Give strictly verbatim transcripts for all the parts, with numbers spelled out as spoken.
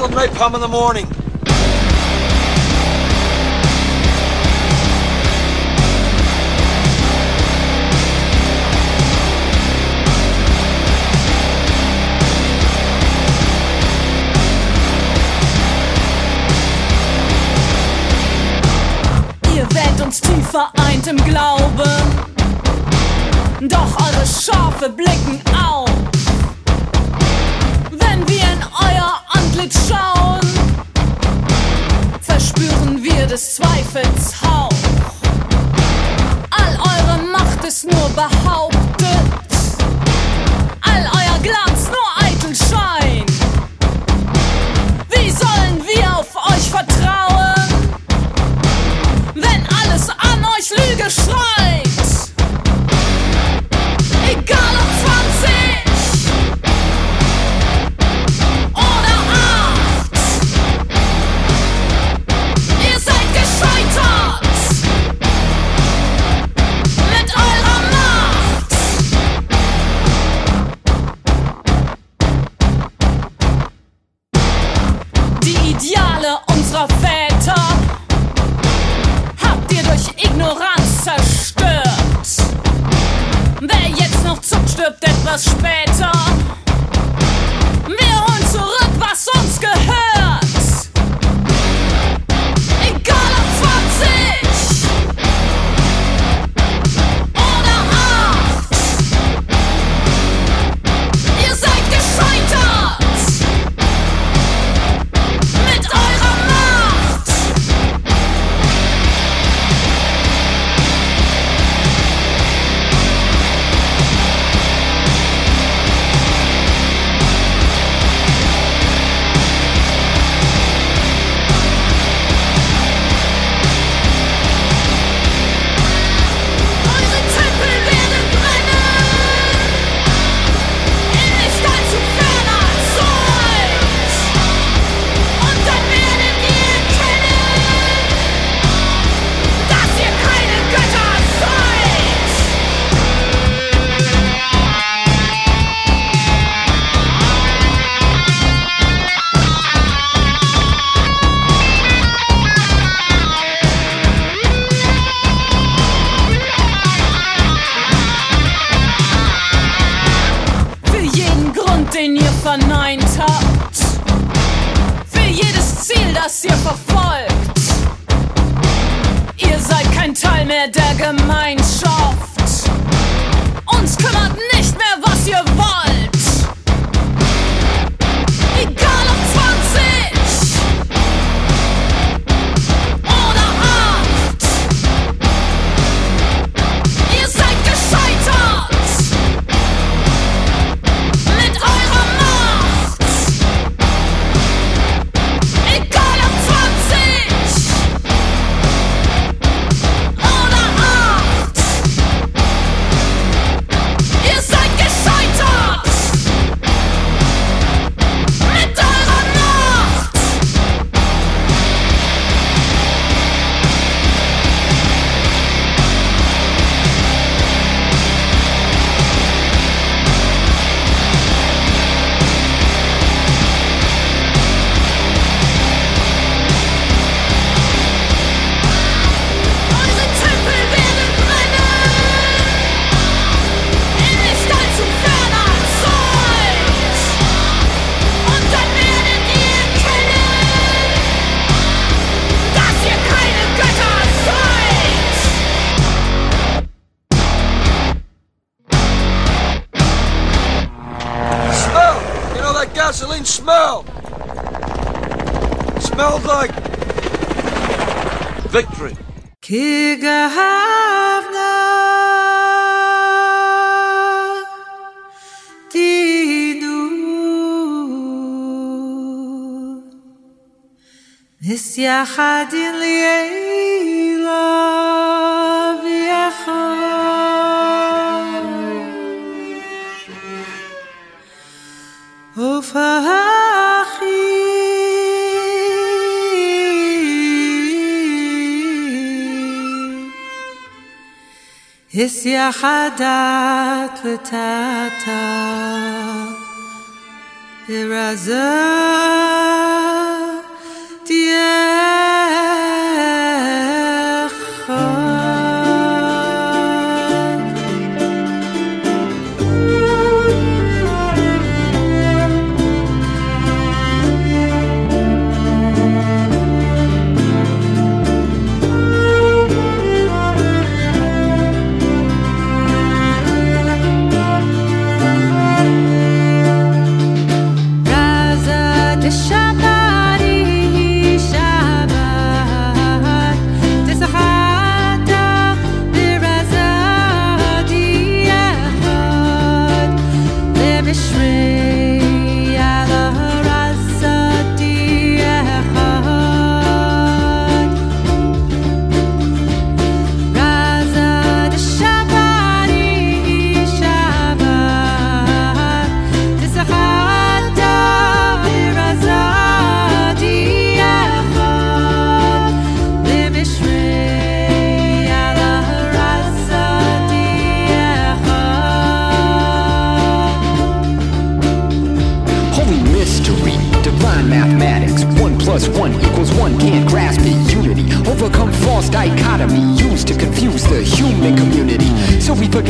on napalm in the morning. Ihr wählt uns tief vereint im Glauben, doch eure Schafe blicken auf. Wenn wir in euer Antlitz schauen, verspüren wir des Zweifels Hauch. All eure Macht ist nur behauptet, all euer Glanz nur eitel Schein. Wie sollen wir auf euch vertrauen, wenn alles an euch Lüge schreit? Egal ob zwanzig oder acht, ihr seid gescheitert mit eurer Macht. Die Ideale unserer Väter habt ihr durch Ignoranz zerstört. Wer jetzt noch zuckt, stirbt etwas später. Wir holen zurück, was uns gehört. Egal ob zwanzig oder acht, ihr seid gescheitert mit eurer Macht. Eure Tempel werden brennen, in nicht allzu ferner Zeit. Und dann werdet ihr erkennen, dass ihr keine Götter seid. Für jeden Grund, den ihr verneint habt, für jedes Ziel, das ihr verfolgt, ihr seid kein Teil mehr der Gemeinschaft. Uns kümmert nicht mehr, was ihr wollt. Egal ob zwanzig oder acht, ihr seid gescheitert mit eurer Macht. Egal ob zwanzig oder acht, ihr seid gescheitert mit eurer Macht. Eure Tempel werden brennen, in nicht allzu ferner Zeit. Und dann werdet ihr erkennen, dass ihr keine Götter seid. Smell! You know that gasoline smell? Smells like victory. כגהבנה תהינו נסייחדין לילה ויחד ופחי Isyahadat v'tata irazah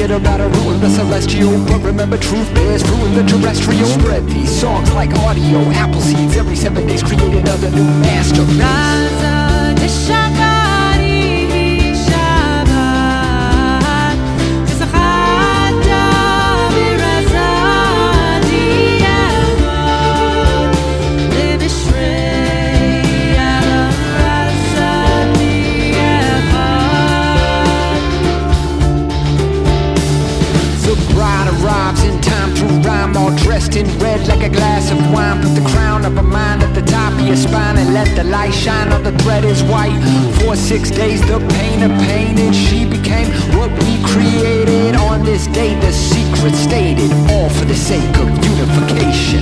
bitter about a ruin the celestial. But remember, truth bears fruit in the terrestrial. Spread these songs like audio, apple seeds. Every seven days create another new master. Raza de Shabbat, Shabbat, Tzachata v'Raza di'Echad, Le'Mishrei ala Raza di'Echad. The bride arrives in time to rhyme, all dressed in red like a glass of wine. Put the crown of a mind at the top of your spine and let the light shine on the thread is white. For six days the pain of pain, and she became what we created. On this day the secret stated, all for the sake of unification.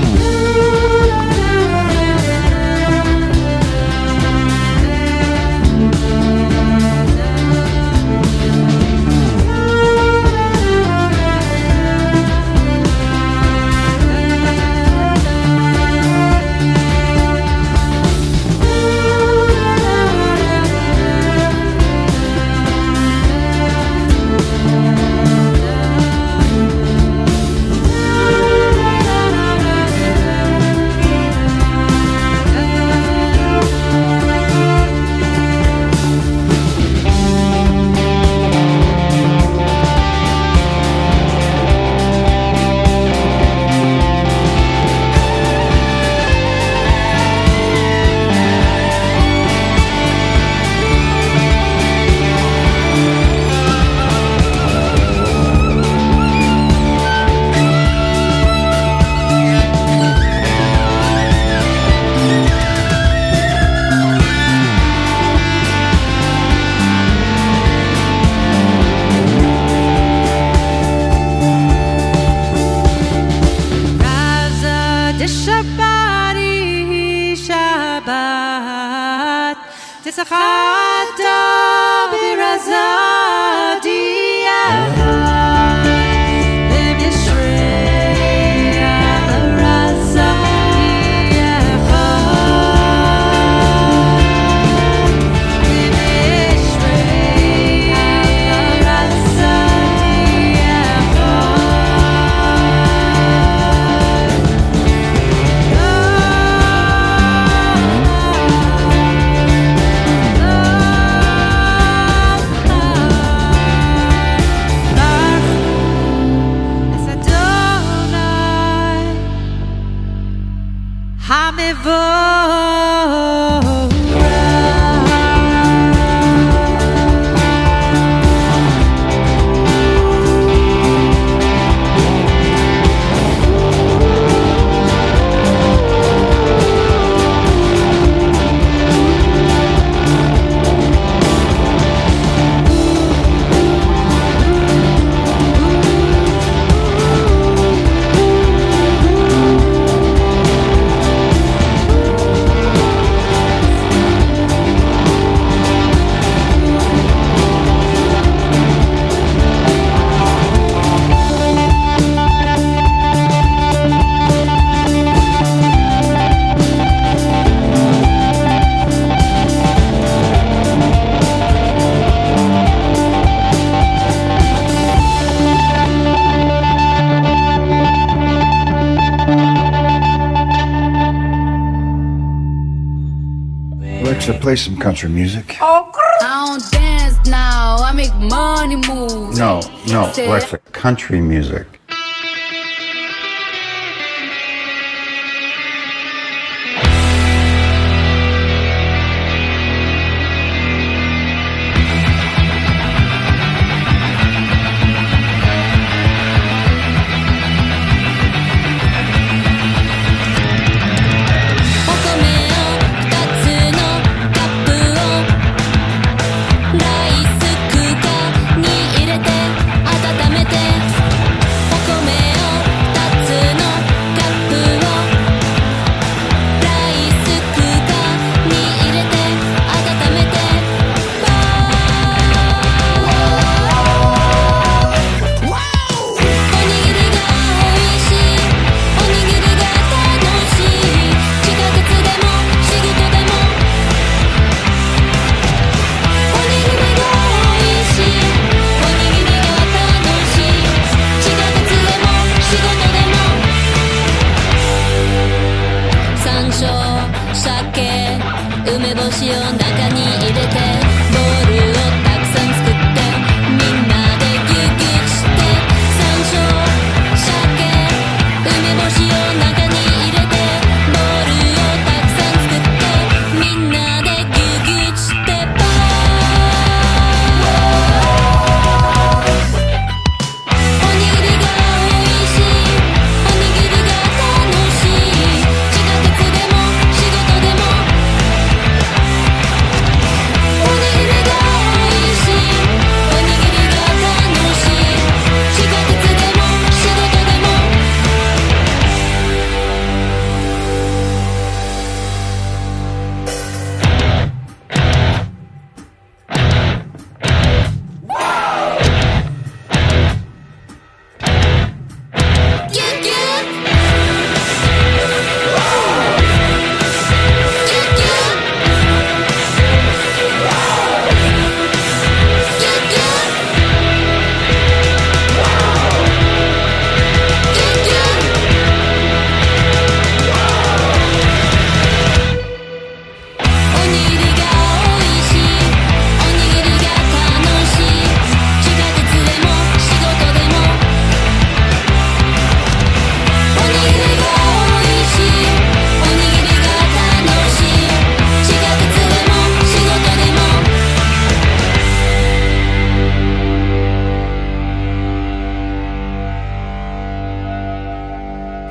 Alexa, play some country music. Oh, I don't dance now. I make money moves. No, no, Alexa, country music.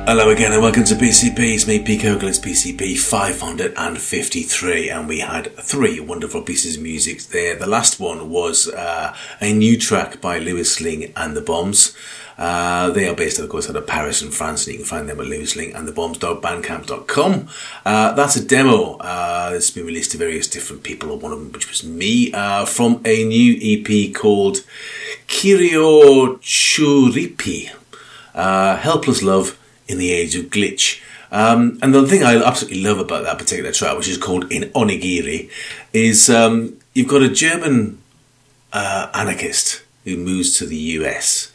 Hello again and welcome to P C P. It's me, Pete Ogle. It's P C P five hundred fifty-three and we had three wonderful pieces of music there. The last one was uh, a new track by Louis Lingg and the Bombs. Uh, they are based, of course, out of Paris and France, and you can find them at louis lingg and the bombs dot bandcamp dot com. Uh, that's a demo. Uh, it's been released to various different people, one of them which was me, uh, from a new E P called Kirio Churipi, uh, Helpless Love in the Age of Glitch. Um, and the thing I absolutely love about that particular track, which is called In Onigiri, is um, you've got a German uh, anarchist who moves to the U S,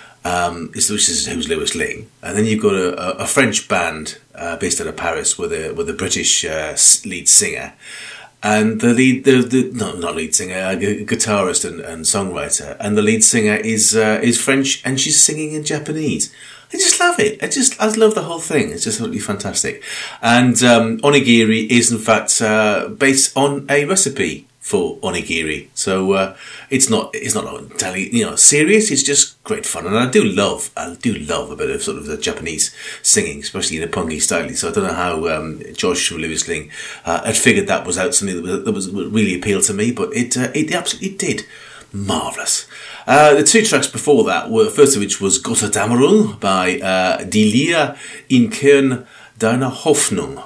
um, which is who's Louis Lingg, and then you've got a, a French band uh, based out of Paris with a with a British uh, lead singer, and the lead the, the no not lead singer, a guitarist and, and songwriter, and the lead singer is uh, is French, and she's singing in Japanese. I just love it. I just, I love the whole thing. It's just absolutely fantastic. And um, onigiri is in fact uh, based on a recipe for onigiri. So uh, it's not, it's not entirely, you know, serious. It's just great fun. And I do love, I do love a bit of sort of the Japanese singing, especially in a punky style. So I don't know how um, Josh from Louis Lingg uh, had figured that was out something that was, that was really appealed to me, but it, uh, it absolutely did. Marvellous. Uh, the two tracks before that were, first of which was Gotterdammerung by uh, Die Leere in Kern deiner Hoffnung,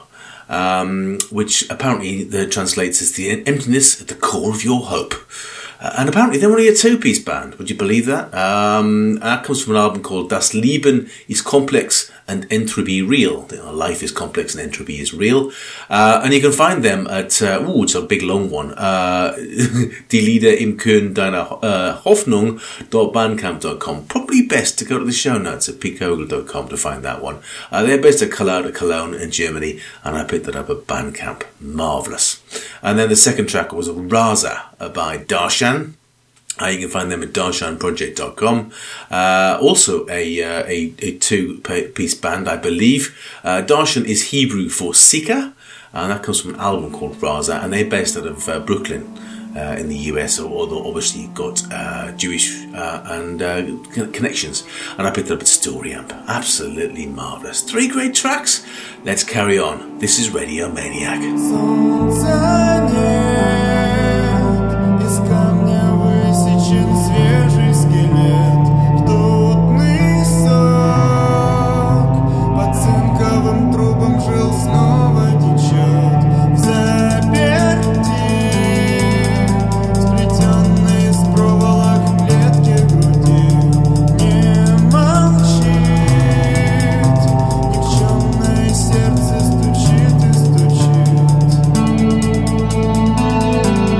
um, which apparently the translates as the emptiness at the core of your hope. Uh, and apparently they're only a two-piece band. Would you believe that? Um, that comes from an album called Das Leben ist komplex and Entropy real. You know, life is complex and entropy is real. Uh, and you can find them at, uh, ooh, it's a big long one, uh, Die Lieder im Kern deiner uh, Hoffnung dot bandcamp dot com. Probably best to go to the show notes at pete ogle dot com to find that one. Uh, they're based at Cologne, Cologne in Germany, and I picked that up at Bandcamp. Marvellous. And then the second track was Raza by Darshan. Uh, you can find them at darshan project dot com. Uh, also a, uh, a a two-piece band, I believe. Uh, Darshan is Hebrew for seeker, and that comes from an album called Raza, and they're based out of uh, Brooklyn uh, in the U S, although obviously you've got uh, Jewish uh, and uh, connections. And I picked it up at Story Amp. Absolutely marvellous. Three great tracks. Let's carry on. This is Radio Maniac. Свежий скелет, ртутный сок под цинковым трубом жил, снова течет в заперти, сплетенный из проволок клетки груди. Не молчит, никчемное сердце стучит и стучит.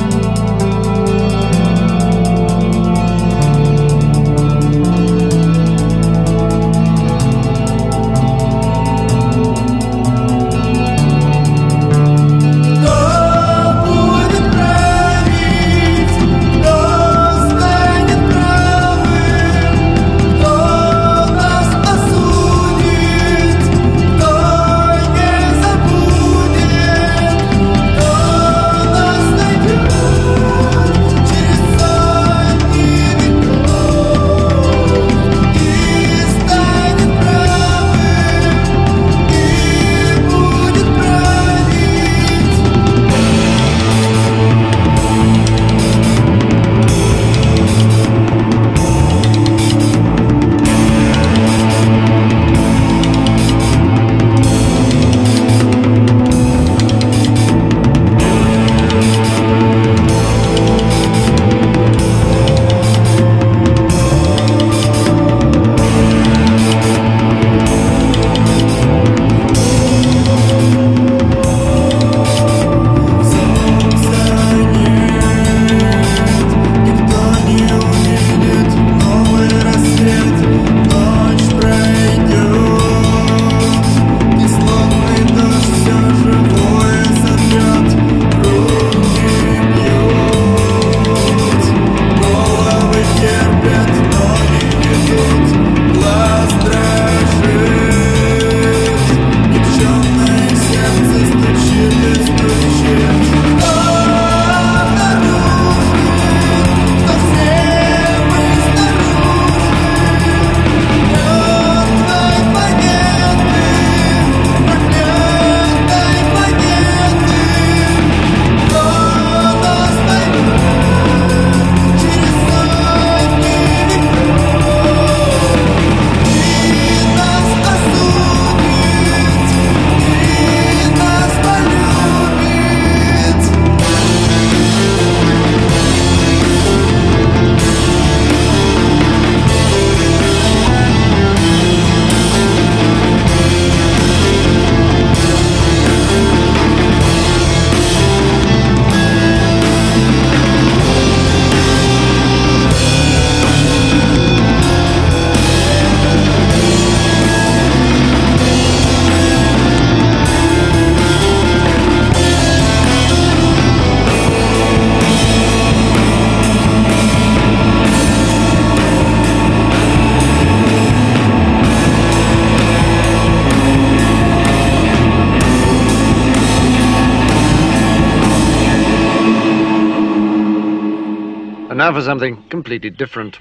Now for something completely different.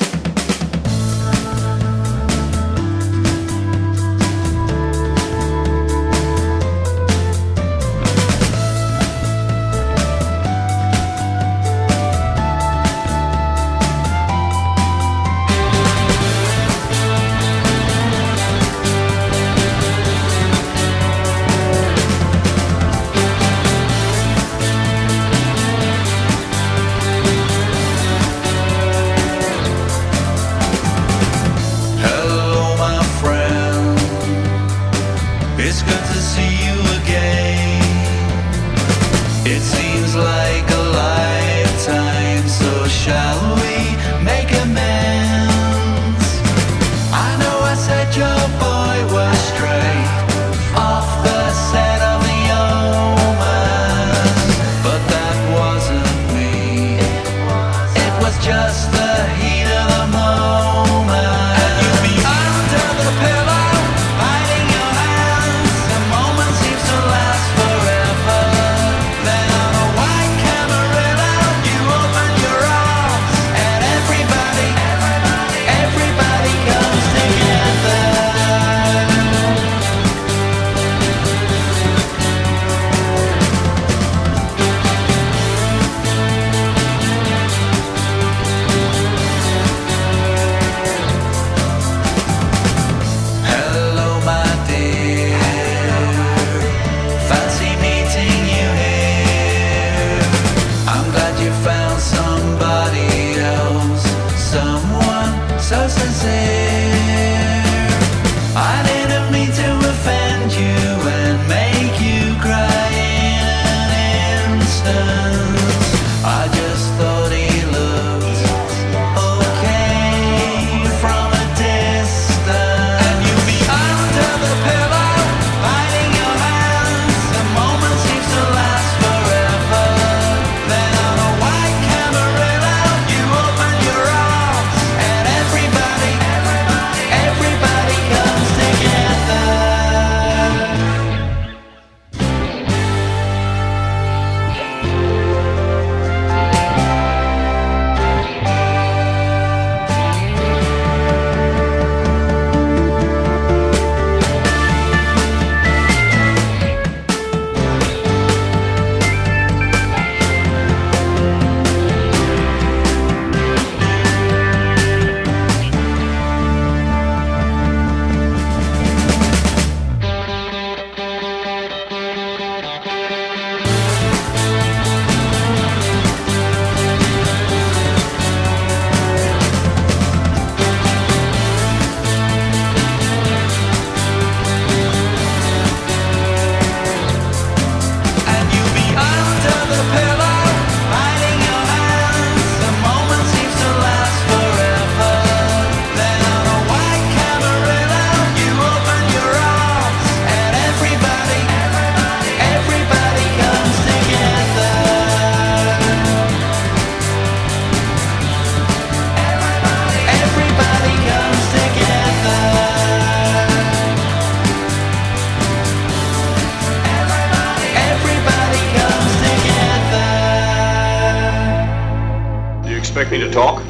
Expect me to talk?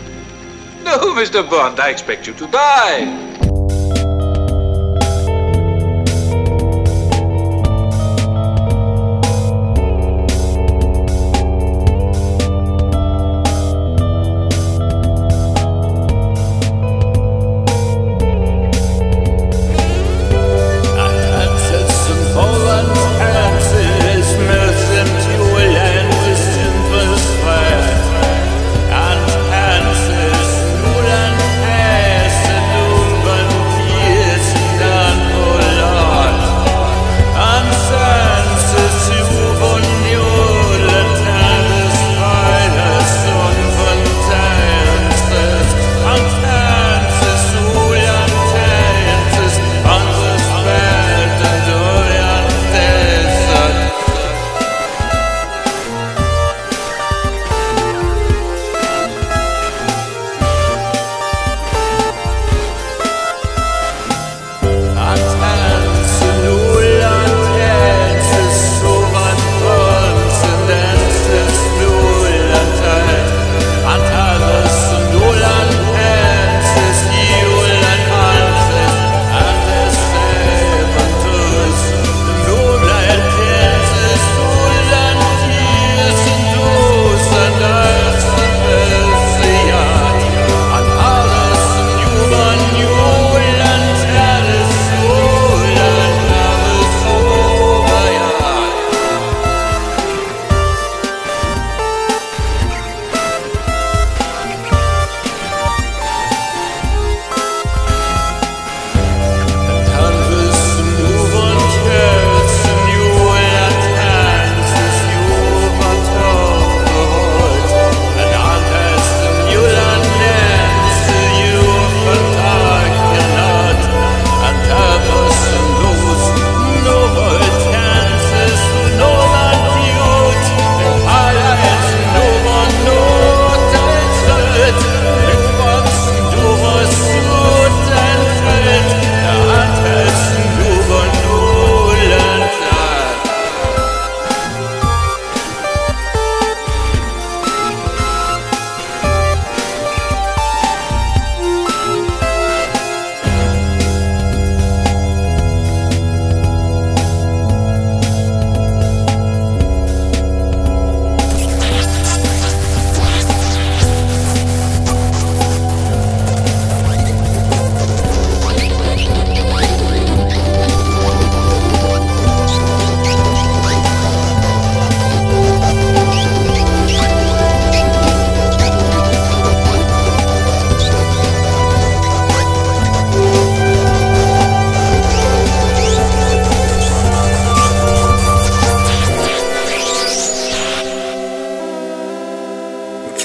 No, Mister Bond, I expect you to die. But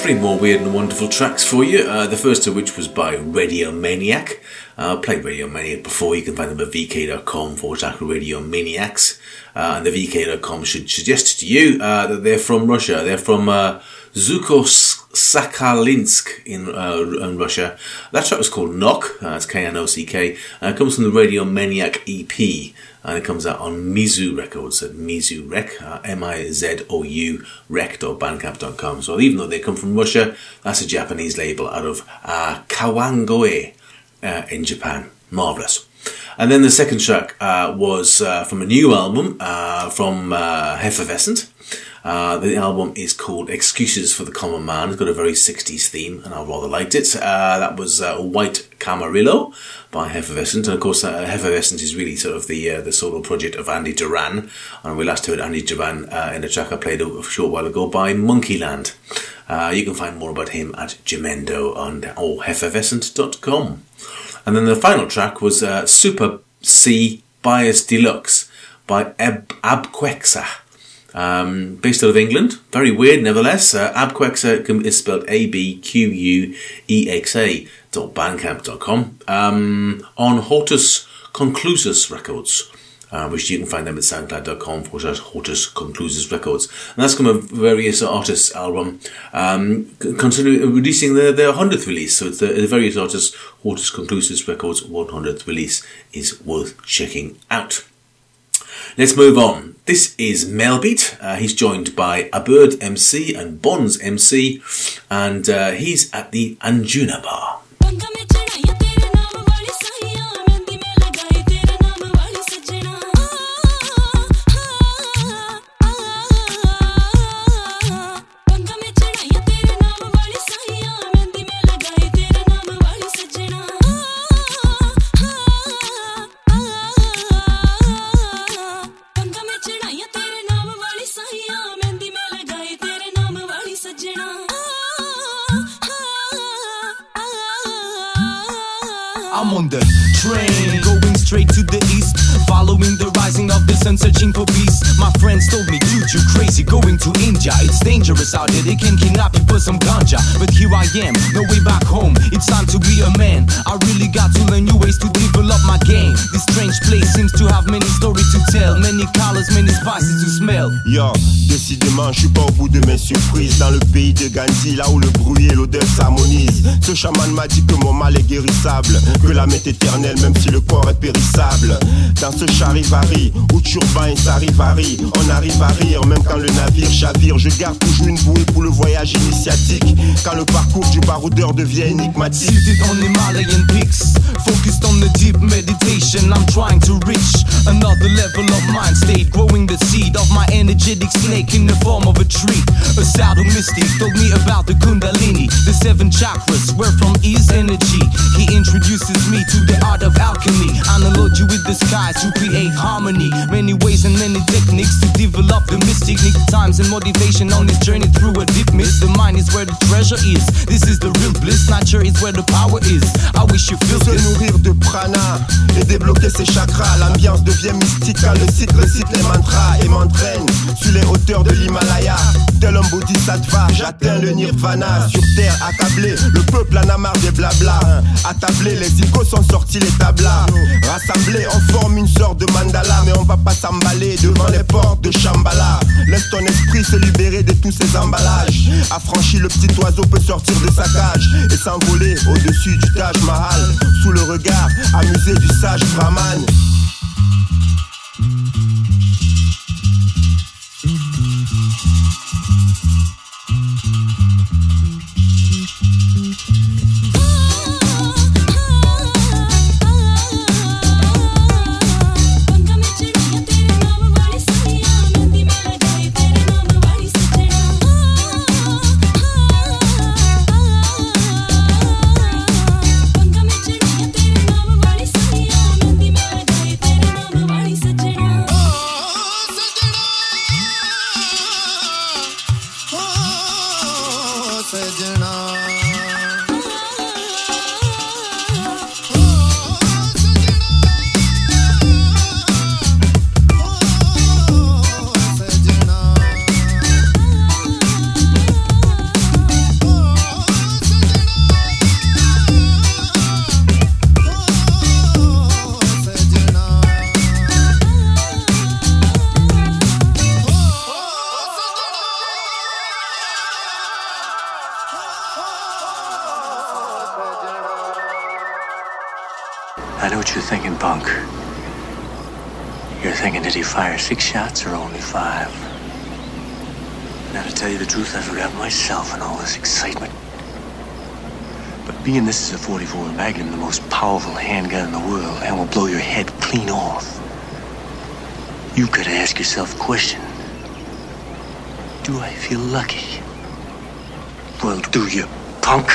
three more weird and wonderful tracks for you. Uh, the first of which was by Radio Maniac. Uh, played Radio Maniac before. You can find them at vk.com forward slash Radio Maniacs. Uh, and the vk dot com should suggest to you uh, that they're from Russia. They're from uh, Zhukov-Sakhalinsk in, uh, in Russia. That track was called Knock. Uh, it's K N O C K. Uh, it comes from the Radio Maniac E P. And it comes out on Mizu Records at Mizu Rec, uh, M I Z O U rec dot bandcamp dot com. So even though they come from Russia, that's a Japanese label out of uh, Kawangoe uh, in Japan. Marvellous. And then the second track uh, was uh, from a new album uh, from uh, Heffervescent. Uh, the album is called Excuses for the Common Man. It's got a very sixties theme, and I rather liked it. Uh, that was uh, White Camarillo by Heffervescent, and of course, uh, Heffervescent is really sort of the uh, the solo project of Andy Duran. And we last heard Andy Duran uh, in a track I played a short while ago by Monkeyland. Uh, you can find more about him at Gemendo on or heffervescent dot com. And then the final track was uh, Super C Bias Deluxe by Ab- Abquexa. Um, based out of England. Very weird, nevertheless. Uh, Abquexa is spelled A B Q U E X A dot bandcamp dot com um, on Hortus Conclusus Records, uh, which you can find them at soundcloud dot com forward slash Hortus Conclusus Records. And that's come a various artists album, um, considering releasing their, their hundredth release. So it's the, the various artists, Hortus Conclusus Records one hundredth release is worth checking out. Let's move on. This is Melbeat. Uh, he's joined by A Bird M C and Bonds M C, and uh, he's at the Anjuna Bar. I'm on the train, going straight to the east, following the rising of the sun, searching for peace. My friends told me, dude, you crazy, going to India. It's dangerous out there, they can kidnap you for some ganja. But here I am, no way back home, it's time to be a man. I really got to learn new ways to develop my game. This strange place seems to have many stories to tell, many colors, many spices to smell. Yo, décidément, je suis pas au bout de mes surprises. Dans le pays de Gandhi, là où le bruit et l'odeur s'harmonisent. Ce chaman m'a dit que mon mal est guérissable, que l'âme est éternelle même si le corps est périssable. Dans ce charivari où turban et sarivari, on arrive à rire même quand le navire chavire. Je garde toujours une bouée pour le voyage initiatique, quand le parcours du baroudeur devient énigmatique. Seated on Himalayan peaks, focused on the deep meditation, I'm trying to reach another level of mind state, growing the seed of my energetic snake in the form of a tree. A sadhu mystic told me about the Kundalini, the seven chakras, where from is energy. He introduces me to the art of alchemy, analogy with the skies to create harmony. Many ways and many techniques to develop the mystic. Need times and motivation on this journey through a deep mist. The mind is where the treasure is. This is the real bliss. Nature is where the power is. I wish you feel Se this. nourrir de prana et débloquer ses chakras. L'ambiance devient mystique quand le cycle récite les mantras et m'entraîne sur les hauteurs de l'Himalaya. Tel un bodhisattva, j'atteins le nirvana. Sur terre accablé, le peuple en a marre des blabla. Attablé, les icônes sont sortis les tablas. Rassemblés, on forme une sorte de mandala. Mais on va pas s'emballer devant les portes de Shambhala. Laisse ton esprit se libérer de tous ces emballages. Affranchi, le petit oiseau peut sortir de sa cage et s'envoler au-dessus du Taj Mahal, sous le regard amusé du sage Brahman. Thank you. I know what you're thinking, punk. You're thinking, did he fire six shots or only five? Now, to tell you the truth, I forgot myself in all this excitement. But being this is a forty-four Magnum, the most powerful handgun in the world, and will blow your head clean off, you gotta ask yourself a question. Do I feel lucky? Well, do you, punk?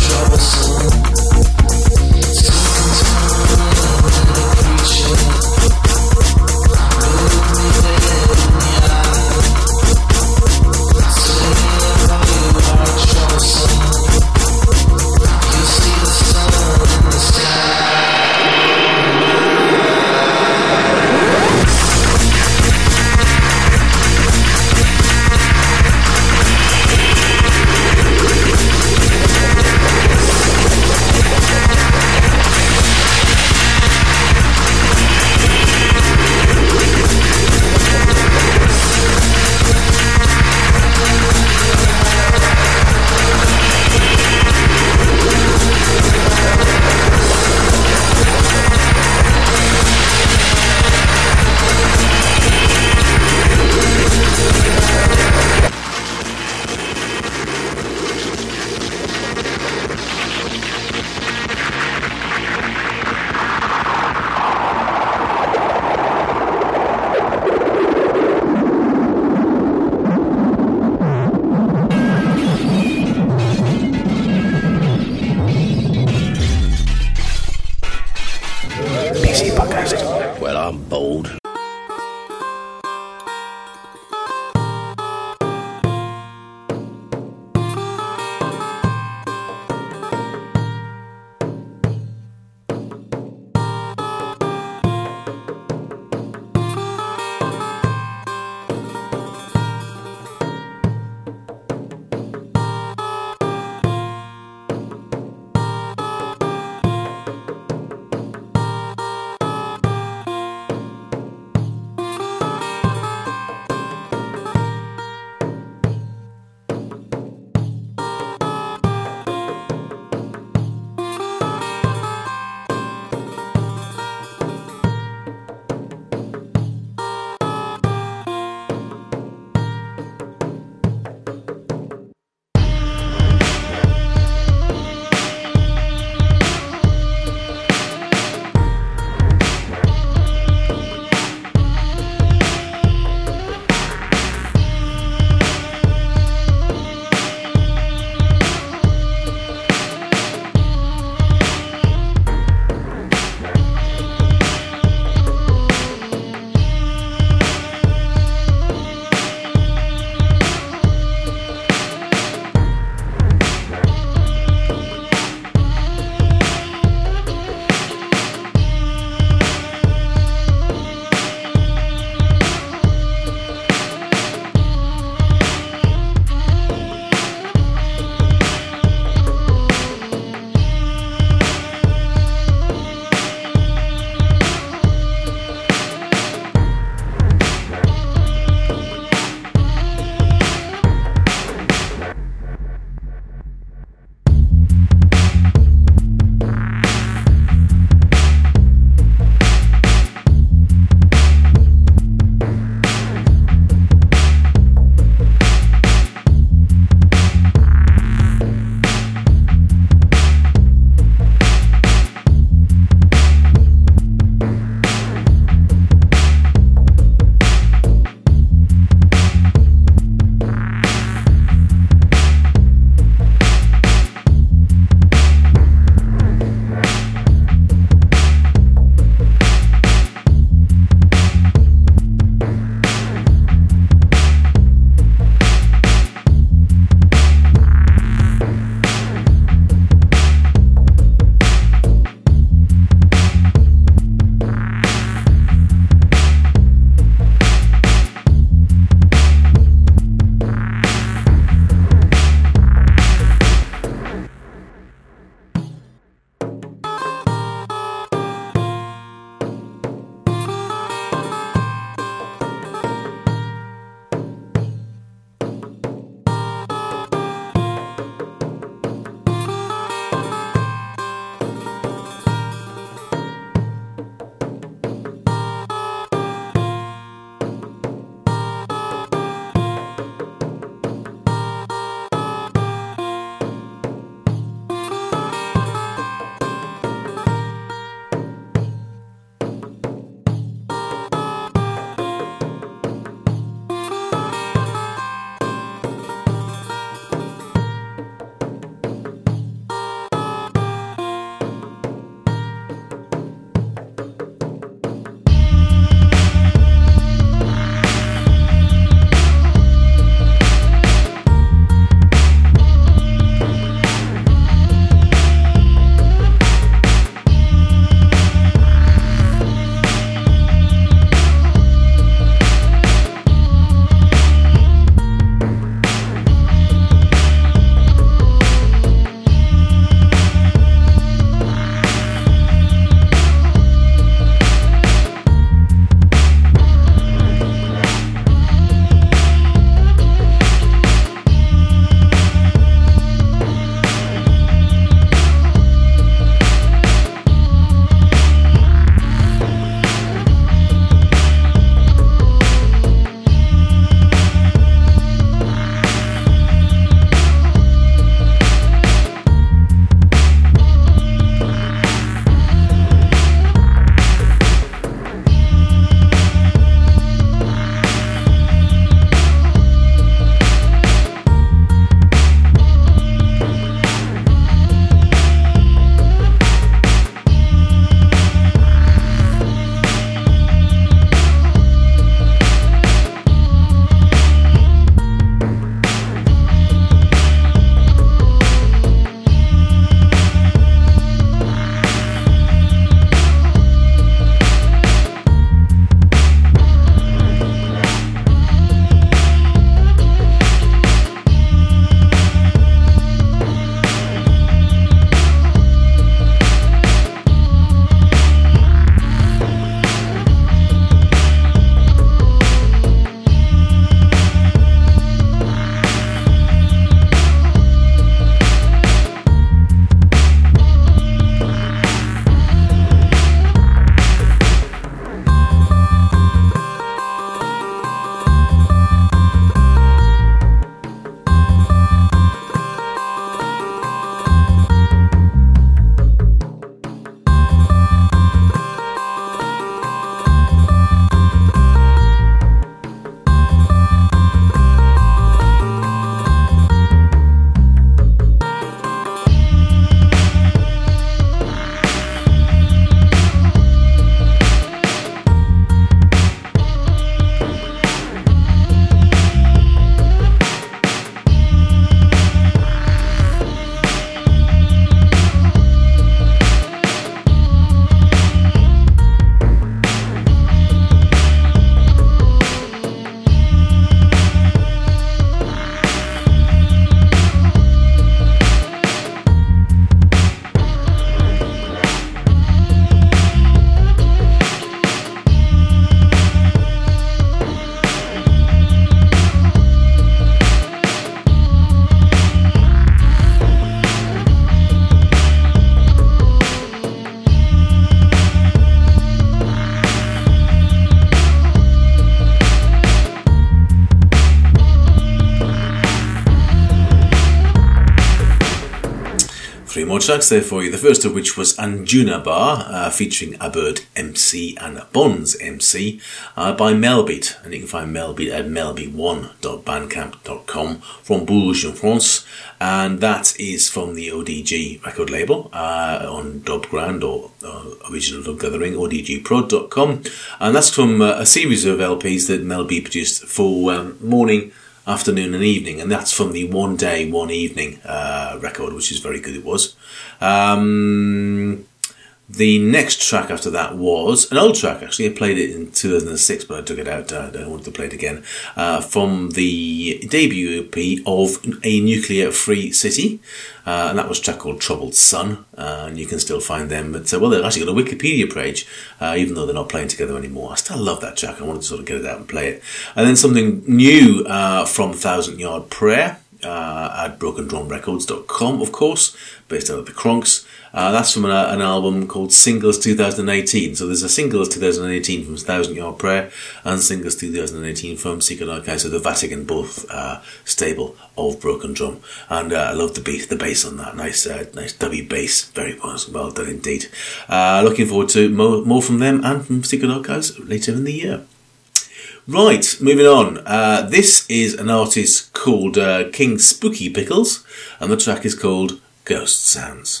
three more tracks there for you. The first of which was Anjuna Bar, uh, featuring Abert M C and Bonds M C, uh, by Melbeat. And you can find Melbeat at melbeat one dot bandcamp dot com from Bourges in France. And that is from the O D G record label uh, on Dub Grand or uh, Original Dub Gathering, O D G prod dot com. And that's from uh, a series of L Ps that Melbeat produced for um, morning, afternoon and evening, and that's from the One Day, One Evening uh, record, which is very good it was. Um, the next track after that was an old track, actually. I played it in two thousand six, but I took it out. Uh, I wanted to play it again. Uh, from the debut E P of A Nuclear Free City, uh, and that was a track called Troubled Sun, uh, and you can still find them. But, uh, well, they've actually got a Wikipedia page, uh, even though they're not playing together anymore. I still love that track. I wanted to sort of get it out and play it. And then something new uh, from Thousand Yard Prayer, uh, at broken drum records dot com, of course, based out of the Kronks. Uh, that's from an, an album called Singles twenty eighteen. So there's a Singles twenty eighteen from Thousand Yard Prayer and Singles twenty eighteen from Secret Archives of the Vatican, both uh, stable of Broken Drum. And uh, I love the beat, the bass on that. Nice, uh, nice dubby bass. Very well, well done indeed. Uh, looking forward to more, more from them and from Secret Archives later in the year. Right, moving on. Uh, this is an artist called uh, King Spooky Pickles, and the track is called Ghost Sounds.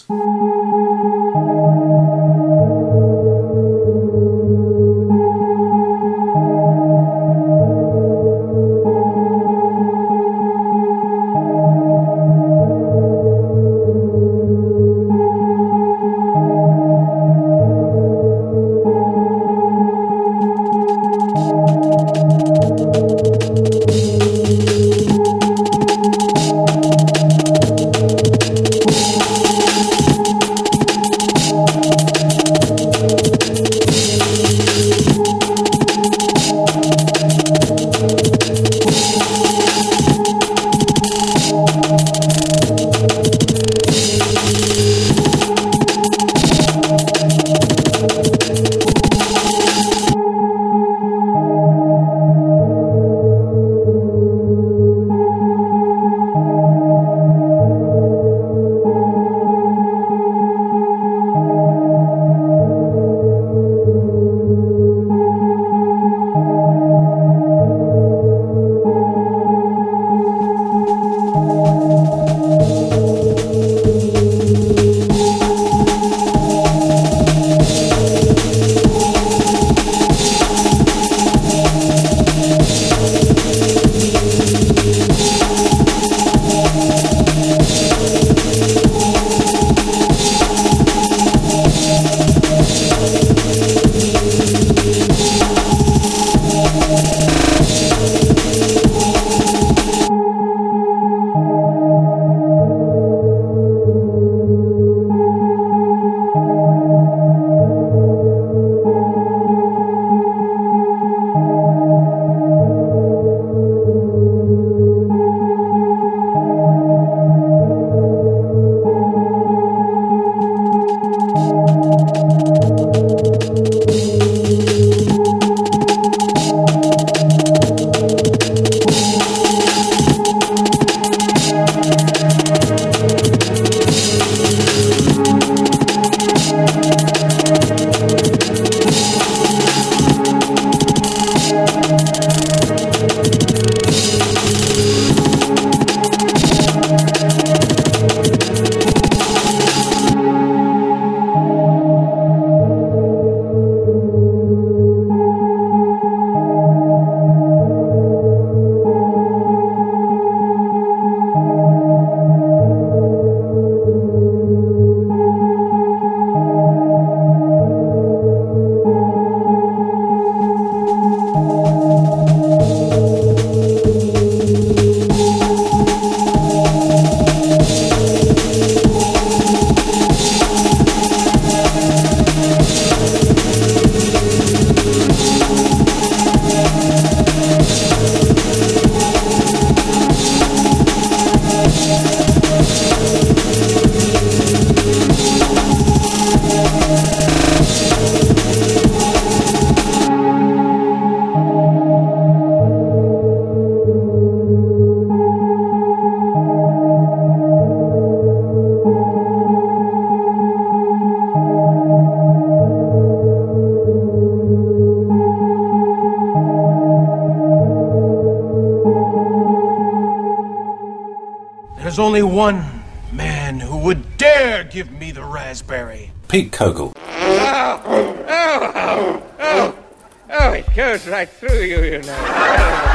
There's only one man who would dare give me the raspberry. Pete Kogel. Oh, oh, oh, oh, oh, it goes right through you, you know.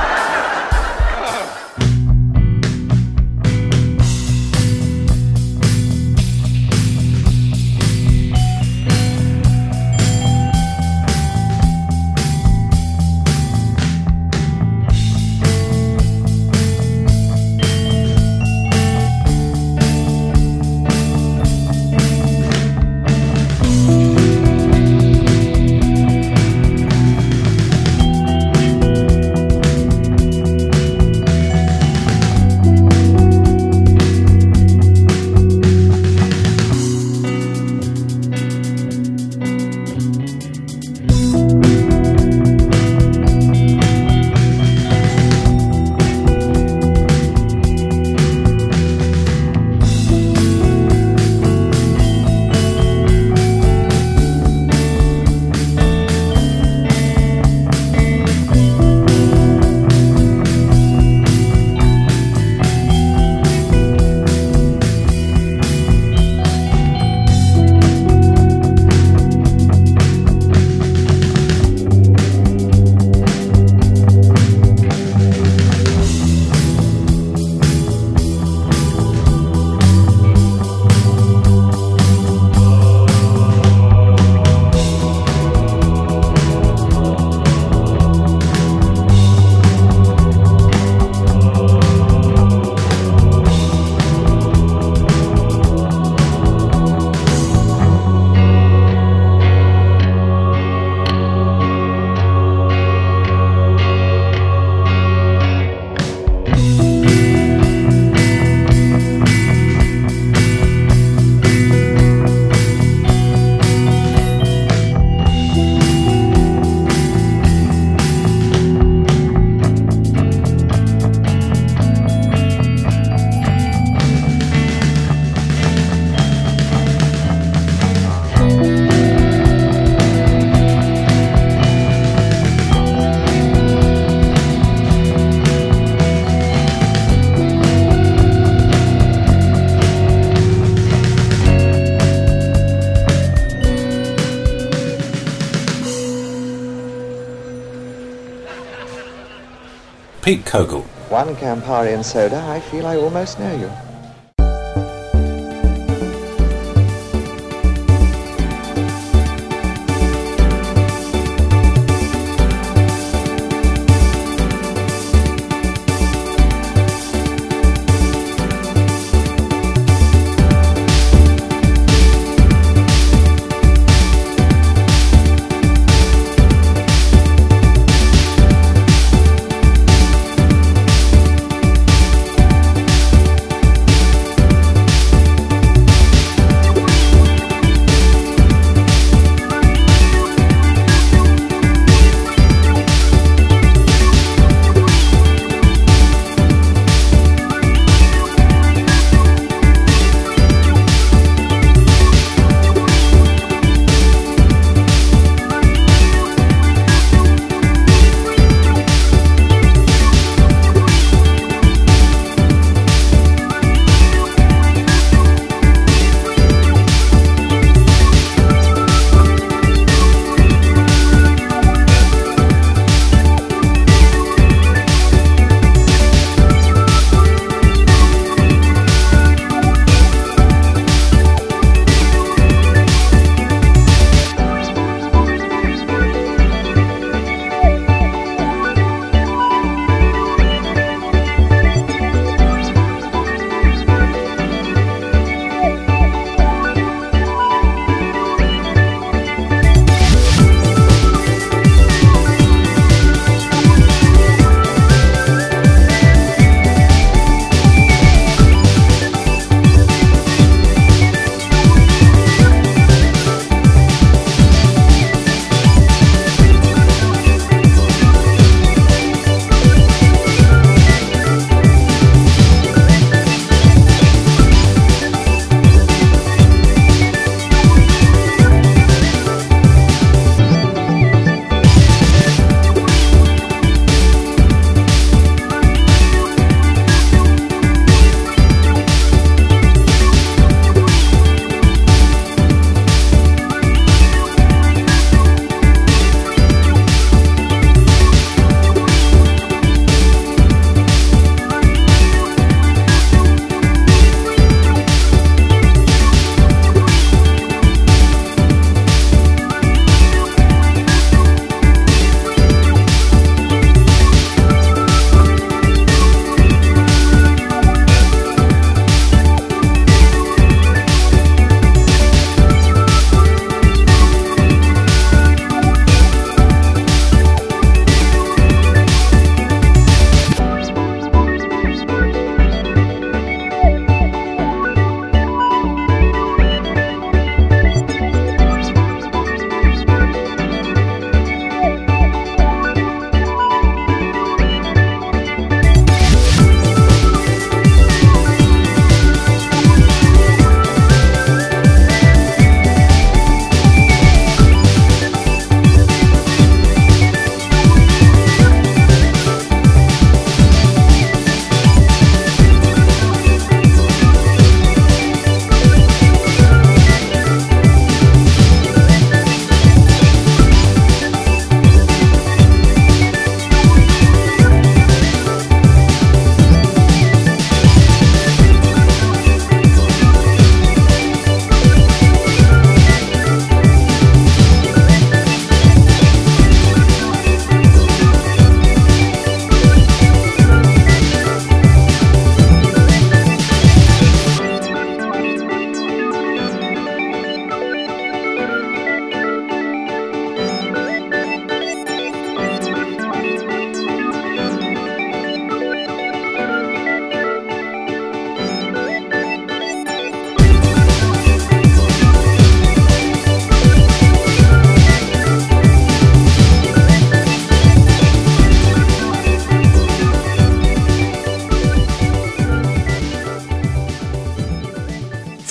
Pete Kogel. One Campari and soda, I feel I almost know you.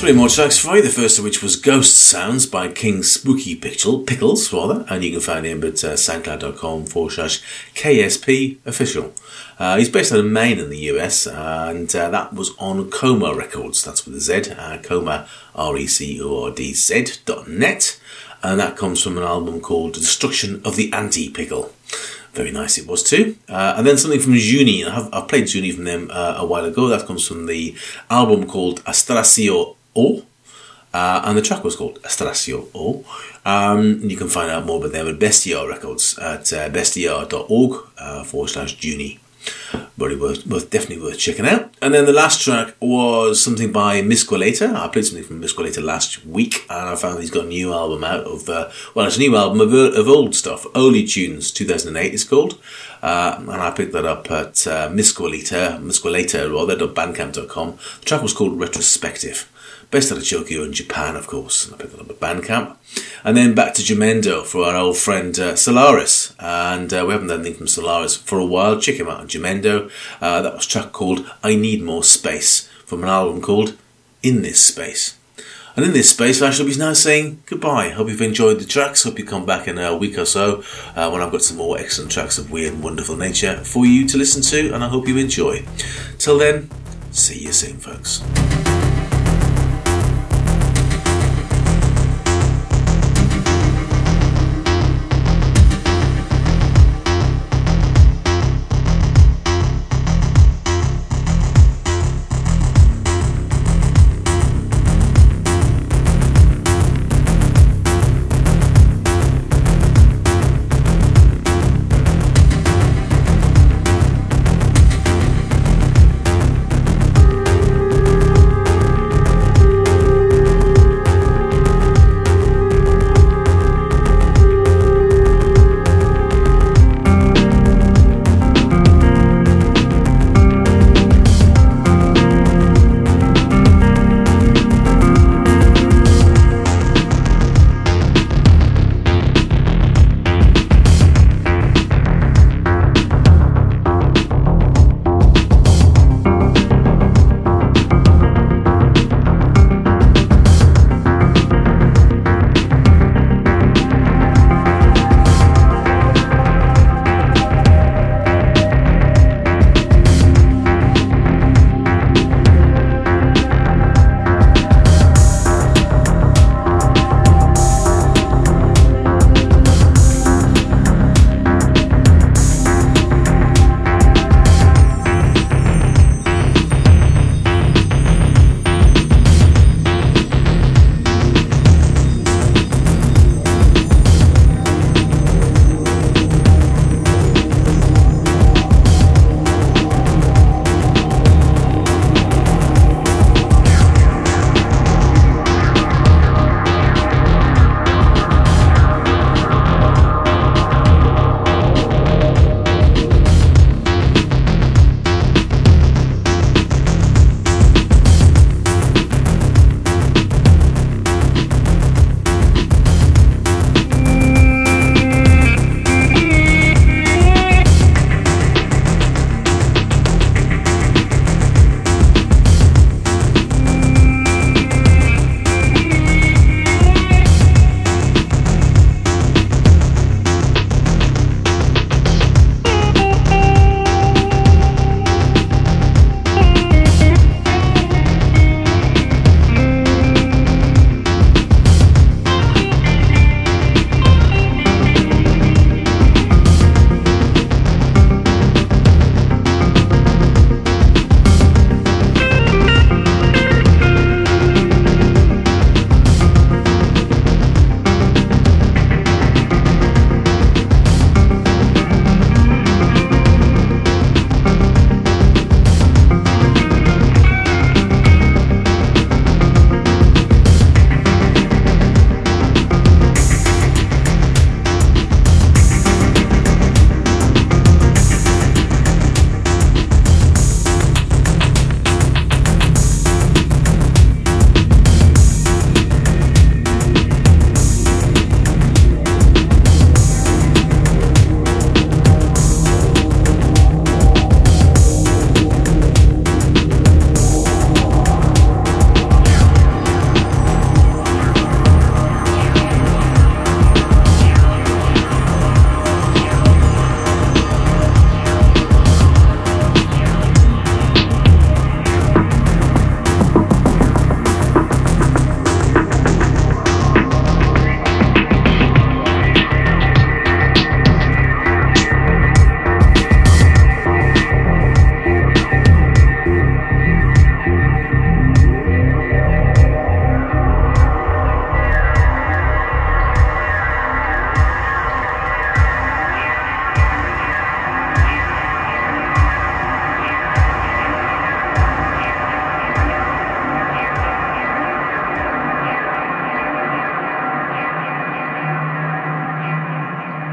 Three more tracks for you, the first of which was Ghost Sounds by King Spooky Pickle, Pickles, rather, and you can find him at uh, soundcloud.com forward slash KSP official. Uh, he's based out of Maine in the U S, and uh, that was on Coma Records, that's with a Z, uh, Coma, R E C O R D Z dot net, and that comes from an album called Destruction of the Anti-Pickle. Very nice it was too. Uh, and then something from Juni, I have, I've played Juni from them uh, a while ago, that comes from the album called Astrasio O, uh, and the track was called Astrasio O. Um, you can find out more about them at Bestia Records at uh, bestia dot org uh, forward slash Juni. Very worth, worth, definitely worth checking out. And then the last track was something by Misquelator. I played something from Misquelator last week, and I found he's got a new album out of, uh, well, it's a new album of, of old stuff. Early Tunes two thousand eight it's called. Uh, and I picked that up at uh, Misquelator, Misquelator, rather, .bandcamp dot com. The track was called Retrospective. Based out of Tokyo in Japan, of course. I picked it up at Bandcamp. And then back to Jamendo for our old friend uh, Solaris. And uh, we haven't done anything from Solaris for a while. Check him out on Jamendo. Uh, that was a track called I Need More Space from an album called In This Space. And in this space, I shall be now saying goodbye. Hope you've enjoyed the tracks. Hope you come back in a week or so uh, when I've got some more excellent tracks of weird and wonderful nature for you to listen to. And I hope you enjoy. Till then, see you soon, folks.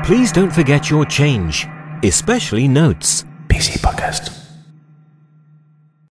Please don't forget your change, especially notes. P C Podcast.